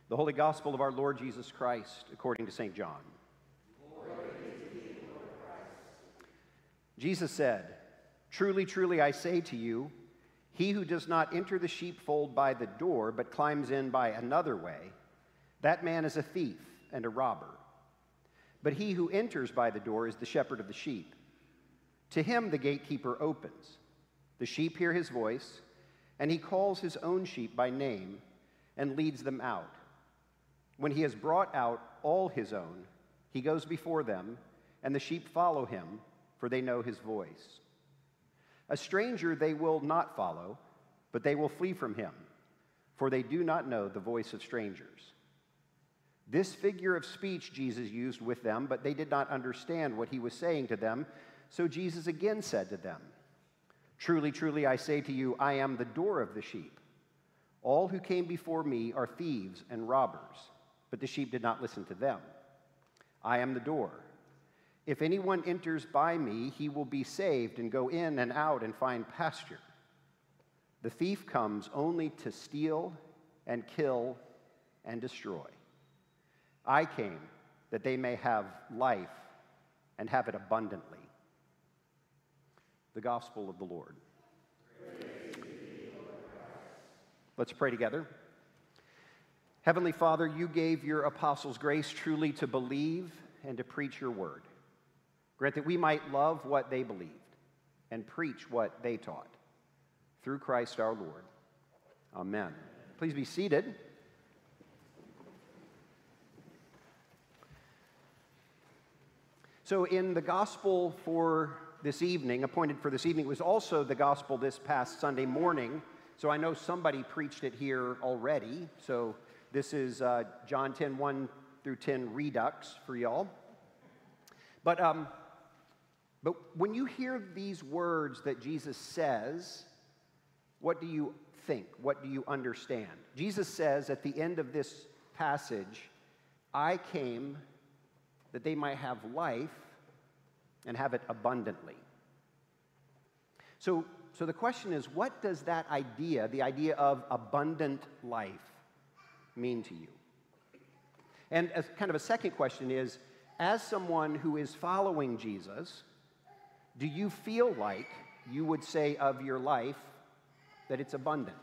The Holy Gospel of our Lord Jesus Christ, according to St. John. Jesus said, "Truly, truly, I say to you, he who does not enter the sheepfold by the door, but climbs in by another way, that man is a thief and a robber. But he who enters by the door is the shepherd of the sheep. To him the gatekeeper opens. The sheep hear his voice, and he calls his own sheep by name and leads them out. When he has brought out all his own, he goes before them, and the sheep follow him, for they know his voice. A stranger they will not follow, but they will flee from him, for they do not know the voice of strangers." This figure of speech Jesus used with them, but they did not understand what he was saying to them. So Jesus again said to them, "Truly, truly, I say to you, I am the door of the sheep. All who came before me are thieves and robbers, but the sheep did not listen to them. I am the door. If anyone enters by me, he will be saved and go in and out and find pasture. The thief comes only to steal and kill and destroy. I came that they may have life and have it abundantly." The Gospel of the Lord. Let's pray together. Heavenly Father, you gave your apostles grace truly to believe and to preach your word. Grant that we might love what they believed and preach what they taught. Through Christ our Lord. Amen. Please be seated. So in the gospel for this evening, appointed for this evening, was also the gospel this past Sunday morning. So I know somebody preached it here already. So this is John 10, 1 through 10 Redux for y'all. But when you hear these words that Jesus says, what do you think? What do you understand? Jesus says at the end of this passage, "I came that they might have life and have it abundantly." So the question is, what does that idea, the idea of abundant life, mean to you? And as kind of a second question is, as someone who is following Jesus, do you feel like you would say of your life that it's abundant?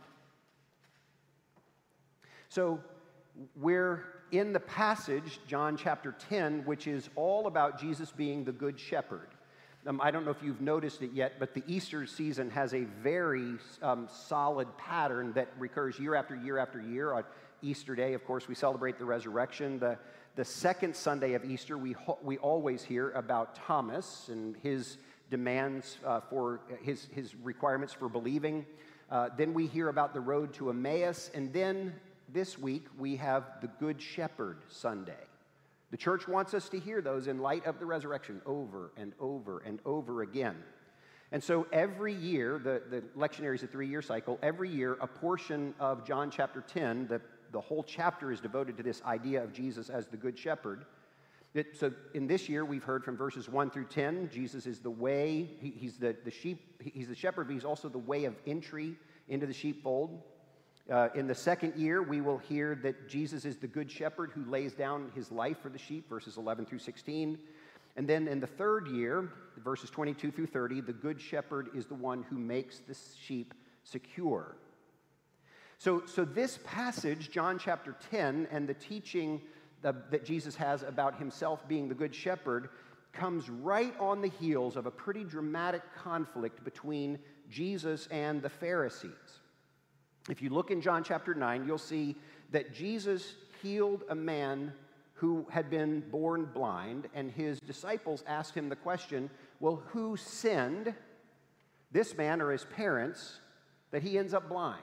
So we're in the passage, John chapter 10, which is all about Jesus being the Good Shepherd. I don't know if you've noticed it yet, but the Easter season has a very solid pattern that recurs year after year after year. On Easter Day, of course, we celebrate the resurrection. The second Sunday of Easter, we always hear about Thomas and his demands for his requirements for believing. Then we hear about the road to Emmaus, and then this week we have the Good Shepherd Sunday. The church wants us to hear those in light of the resurrection over and over and over again. And so every year, the lectionary is a 3-year cycle. Every year, a portion of John chapter 10, the whole chapter is devoted to this idea of Jesus as the Good Shepherd. So in this year, we've heard from verses 1 through 10, Jesus is the way, he's the shepherd, but he's also the way of entry into the sheepfold. In the second year, we will hear that Jesus is the Good Shepherd who lays down his life for the sheep, verses 11 through 16. And then in the third year, verses 22 through 30, the Good Shepherd is the one who makes the sheep secure. So this passage, John chapter 10, and the teaching that Jesus has about himself being the Good Shepherd comes right on the heels of a pretty dramatic conflict between Jesus and the Pharisees. If you look in John chapter 9, you'll see that Jesus healed a man who had been born blind, and his disciples asked him the question, well, who sinned, this man or his parents, that he ends up blind?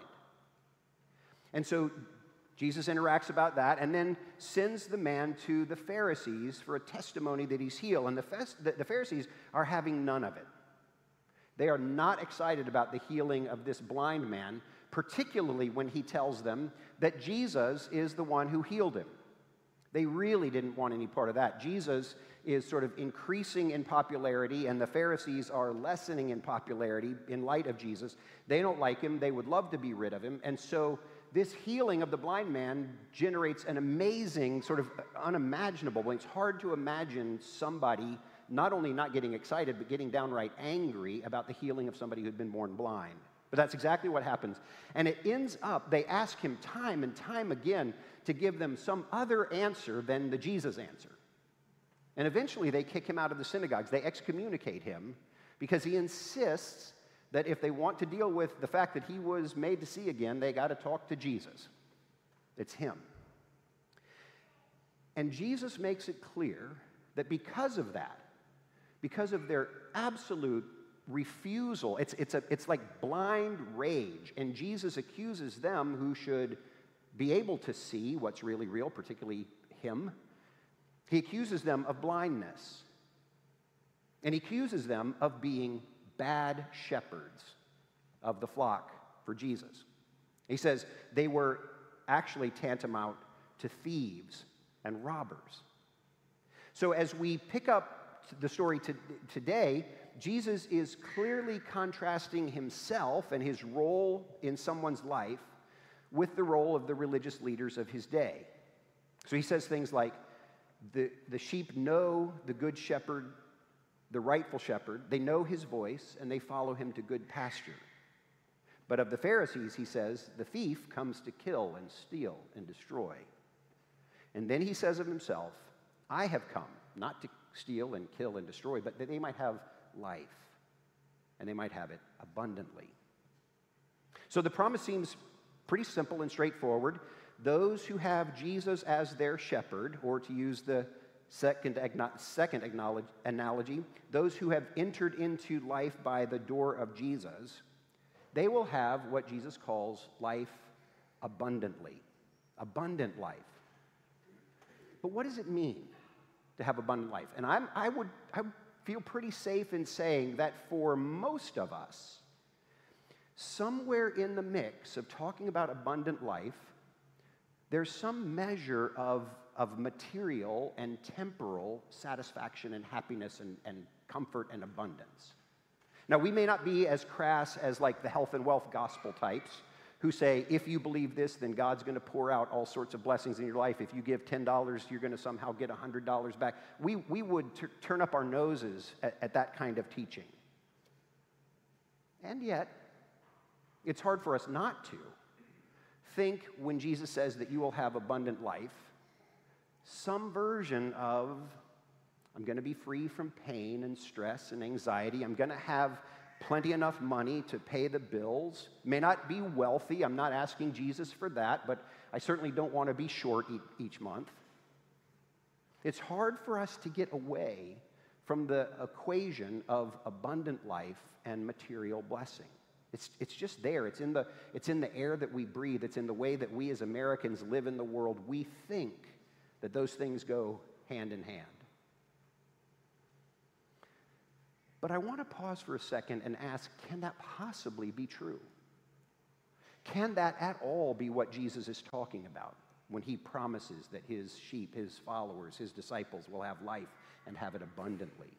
And so Jesus interacts about that and then sends the man to the Pharisees for a testimony that he's healed. And the Pharisees are having none of it. They are not excited about the healing of this blind man, particularly when he tells them that Jesus is the one who healed him. They really didn't want any part of that. Jesus is sort of increasing in popularity, and the Pharisees are lessening in popularity in light of Jesus. They don't like him. They would love to be rid of him. And so this healing of the blind man generates an amazing, sort of unimaginable, it's hard to imagine somebody not only not getting excited, but getting downright angry about the healing of somebody who'd been born blind. But that's exactly what happens. And it ends up, they ask him time and time again to give them some other answer than the Jesus answer. And eventually they kick him out of the synagogues. They excommunicate him because he insists that if they want to deal with the fact that he was made to see again, they got to talk to Jesus. It's him. And Jesus makes it clear that because of that, because of their absolute refusal, it's like blind rage, and Jesus accuses them who should be able to see what's really real, particularly him. He accuses them of blindness, and he accuses them of being bad shepherds of the flock for Jesus. He says they were actually tantamount to thieves and robbers. So as we pick up the story today, Jesus is clearly contrasting himself and his role in someone's life with the role of the religious leaders of his day. So he says things like, the sheep know the good shepherd, the rightful shepherd. They know his voice, and they follow him to good pasture. But of the Pharisees, he says, the thief comes to kill and steal and destroy. And then he says of himself, I have come not to steal and kill and destroy, but that they might have life, and they might have it abundantly. So the promise seems pretty simple and straightforward. Those who have Jesus as their shepherd, or to use the second analogy, those who have entered into life by the door of Jesus, they will have what Jesus calls life abundantly. Abundant life. But what does it mean to have abundant life? And I would feel pretty safe in saying that for most of us, somewhere in the mix of talking about abundant life, there's some measure of material and temporal satisfaction and happiness and comfort and abundance. Now, we may not be as crass as like the health and wealth gospel types who say, if you believe this, then God's going to pour out all sorts of blessings in your life. If you give $10, you're going to somehow get $100 back. We would turn up our noses at that kind of teaching. And yet, it's hard for us not to think when Jesus says that you will have abundant life, some version of, I'm going to be free from pain and stress and anxiety. I'm going to have plenty enough money to pay the bills. May not be wealthy. I'm not asking Jesus for that, but I certainly don't want to be short each month. It's hard for us to get away from the equation of abundant life and material blessing. It's just there. It's in the air that we breathe. It's in the way that we as Americans live in the world. We think that those things go hand in hand. But I want to pause for a second and ask, can that possibly be true? Can that at all be what Jesus is talking about when he promises that his sheep, his followers, his disciples will have life and have it abundantly?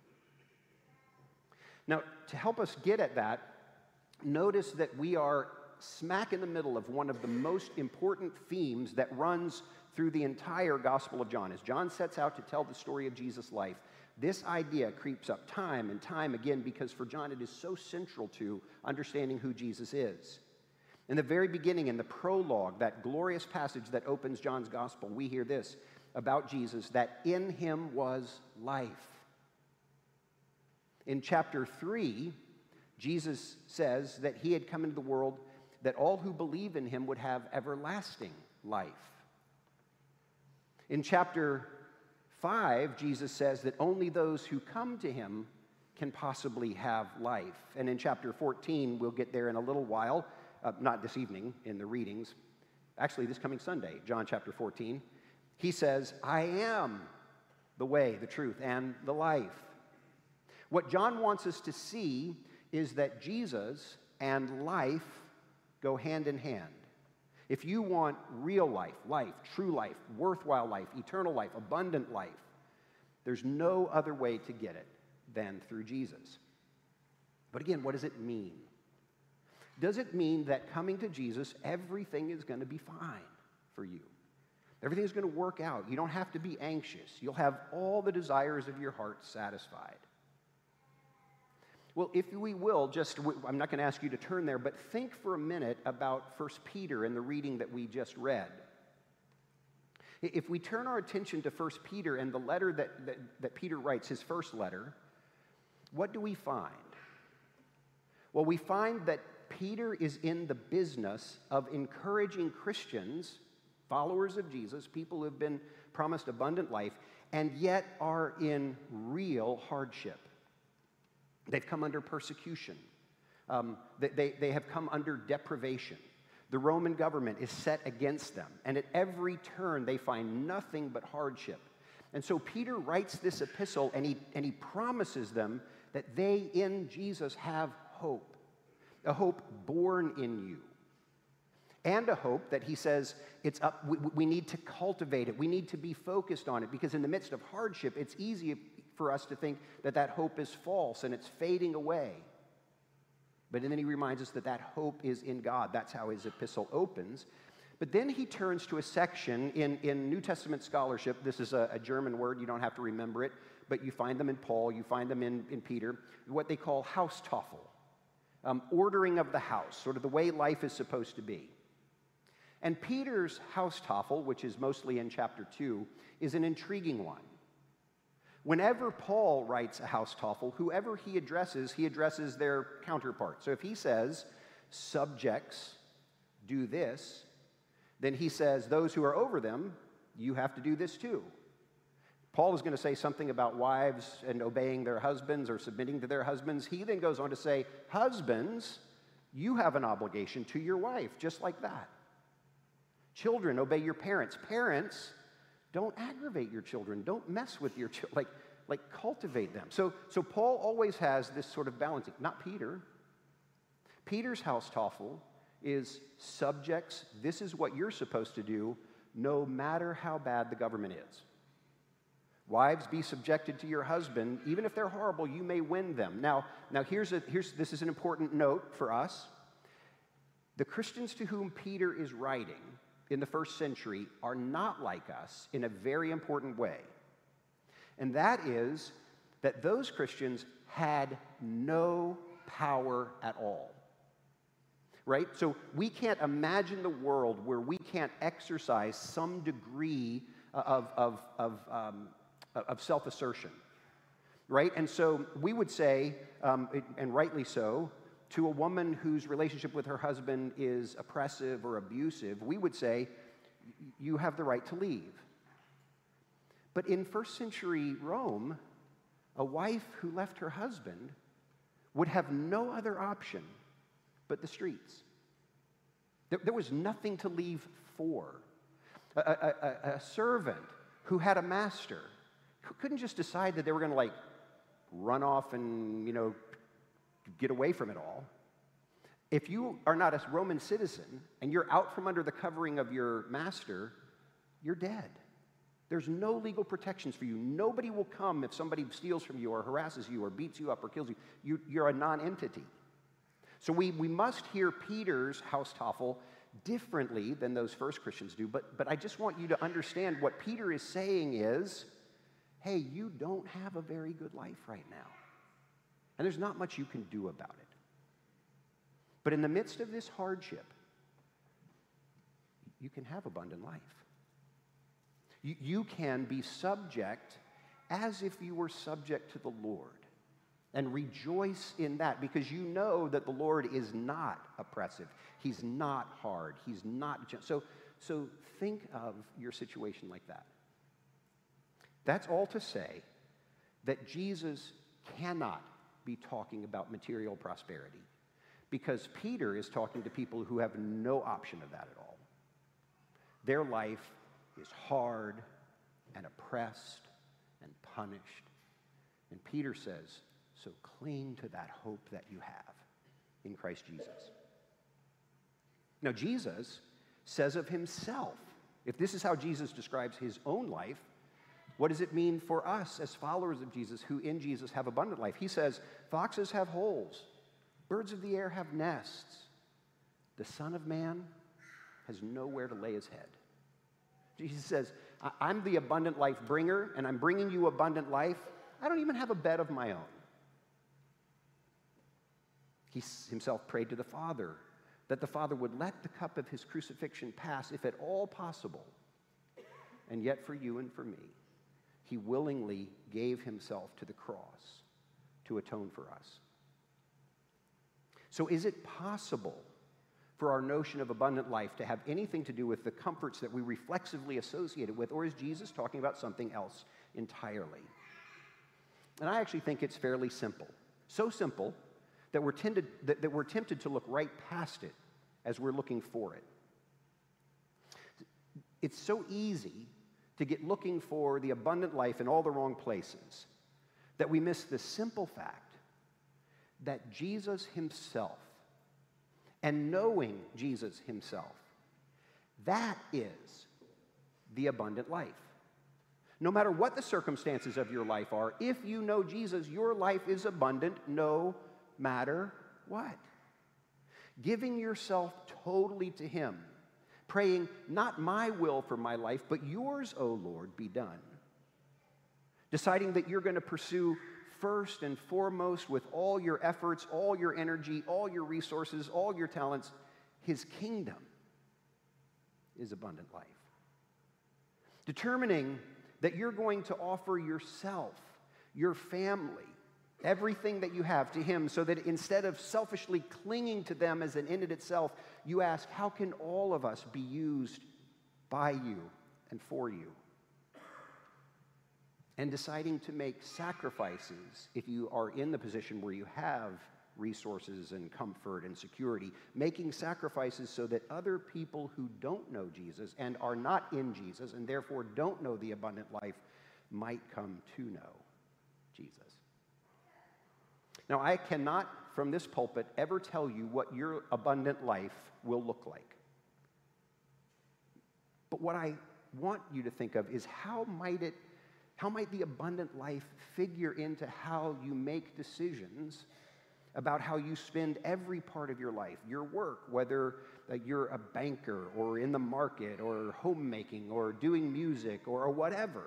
Now, to help us get at that, notice that we are smack in the middle of one of the most important themes that runs through the entire Gospel of John. As John sets out to tell the story of Jesus' life, this idea creeps up time and time again because for John it is so central to understanding who Jesus is. In the very beginning, in the prologue, that glorious passage that opens John's Gospel, we hear this about Jesus, that in him was life. In chapter 3, Jesus says that he had come into the world that all who believe in him would have everlasting life. In chapter 5, Jesus says that only those who come to him can possibly have life. And in chapter 14, we'll get there in a little while, not this evening in the readings, actually this coming Sunday, John chapter 14, he says, I am the way, the truth, and the life. What John wants us to see is that Jesus and life go hand in hand. If you want real life, true life, worthwhile life, eternal life, abundant life, there's no other way to get it than through Jesus. But again, what does it mean? Does it mean that coming to Jesus, everything is going to be fine for you? Everything is going to work out. You don't have to be anxious. You'll have all the desires of your heart satisfied. Well, if we will, I'm not going to ask you to turn there, but think for a minute about 1 Peter and the reading that we just read. If we turn our attention to 1 Peter and the letter that Peter writes, his first letter, what do we find? Well, we find that Peter is in the business of encouraging Christians, followers of Jesus, people who have been promised abundant life, and yet are in real hardship. They've come under persecution. They have come under deprivation. The Roman government is set against them, and at every turn they find nothing but hardship. And so Peter writes this epistle, and he promises them that they in Jesus have hope, a hope born in you, and a hope that he says we need to cultivate it, we need to be focused on it, because in the midst of hardship, it's easy for us to think that hope is false and it's fading away. But then he reminds us that hope is in God. That's how his epistle opens. But then he turns to a section in New Testament scholarship. This is a German word. You don't have to remember it. But you find them in Paul. You find them in Peter. What they call Haustafel. Ordering of the house, sort of the way life is supposed to be. And Peter's Haustafel, which is mostly in chapter 2, is an intriguing one. Whenever Paul writes a Haustafel, whoever he addresses their counterpart. So if he says, subjects, do this, then he says, those who are over them, you have to do this too. Paul is going to say something about wives and obeying their husbands or submitting to their husbands. He then goes on to say, husbands, you have an obligation to your wife, just like that. Children, obey your parents. Parents, don't aggravate your children. Don't mess with your children. Like cultivate them. So Paul always has this sort of balancing. Not Peter. Peter's Haustafel is subjects. This is what you're supposed to do, no matter how bad the government is. Wives, be subjected to your husband. Even if they're horrible, you may win them. Now this is an important note for us. The Christians to whom Peter is writing in the first century are not like us in a very important way. And that is that those Christians had no power at all. Right? So we can't imagine the world where we can't exercise some degree of self-assertion. Right? And so we would say, and rightly so, to a woman whose relationship with her husband is oppressive or abusive, we would say, you have the right to leave. But in first century Rome, a wife who left her husband would have no other option but the streets. There was nothing to leave for. A servant who had a master who couldn't just decide that they were going to run off and, get away from it all. If you are not a Roman citizen and you're out from under the covering of your master, you're dead. There's no legal protections for you. Nobody will come if somebody steals from you or harasses you or beats you up or kills you. You're a non-entity. So we must hear Peter's Haustafel differently than those first Christians do. But I just want you to understand what Peter is saying is, hey, you don't have a very good life right now. And there's not much you can do about it. But in the midst of this hardship, you can have abundant life. You can be subject as if you were subject to the Lord and rejoice in that because you know that the Lord is not oppressive. He's not hard. He's not so think of your situation like that. That's all to say that Jesus cannot be talking about material prosperity because Peter is talking to people who have no option of that at all. Their life is hard and oppressed and punished. And Peter says, so cling to that hope that you have in Christ Jesus. Now, Jesus says of himself, if this is how Jesus describes his own life, what does it mean for us as followers of Jesus who in Jesus have abundant life? He says, foxes have holes, birds of the air have nests, the Son of Man has nowhere to lay his head. Jesus says, I'm the abundant life bringer, and I'm bringing you abundant life. I don't even have a bed of my own. He himself prayed to the Father that the Father would let the cup of his crucifixion pass if at all possible. And yet for you and for me, he willingly gave himself to the cross to atone for us. So is it possible for our notion of abundant life to have anything to do with the comforts that we reflexively associate it with, or is Jesus talking about something else entirely? And I actually think it's fairly simple. So simple that we're tempted to look right past it as we're looking for it. It's so easy to get looking for the abundant life in all the wrong places that we miss the simple fact that Jesus himself, and knowing Jesus himself, that is the abundant life. No matter what the circumstances of your life are, if you know Jesus, your life is abundant no matter what. Giving yourself totally to him, praying, not my will for my life, but yours, O Lord, be done. Deciding that you're going to pursue first and foremost with all your efforts, all your energy, all your resources, all your talents, his kingdom is abundant life. Determining that you're going to offer yourself, your family, everything that you have to him, so that instead of selfishly clinging to them as an end in itself, you ask, how can all of us be used by you and for you? And deciding to make sacrifices if you are in the position where you have resources and comfort and security, making sacrifices so that other people who don't know Jesus and are not in Jesus and therefore don't know the abundant life might come to know Jesus. Now, I cannot, from this pulpit, ever tell you what your abundant life will look like. But what I want you to think of is how might the abundant life figure into how you make decisions about how you spend every part of your life, your work, whether you're a banker or in the market or homemaking or doing music or whatever.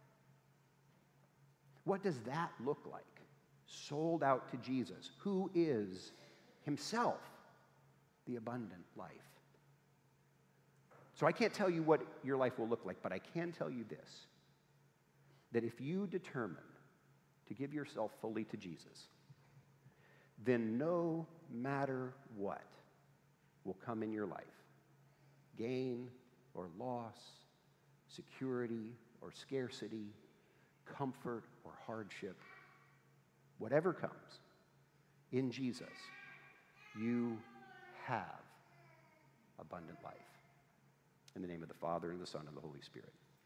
What does that look like? Sold out to Jesus, who is himself the abundant life. So I can't tell you what your life will look like, but I can tell you this, that if you determine to give yourself fully to Jesus, then no matter what will come in your life, gain or loss, security or scarcity, comfort or hardship, whatever comes, in Jesus, you have abundant life. In the name of the Father, and the Son, and the Holy Spirit.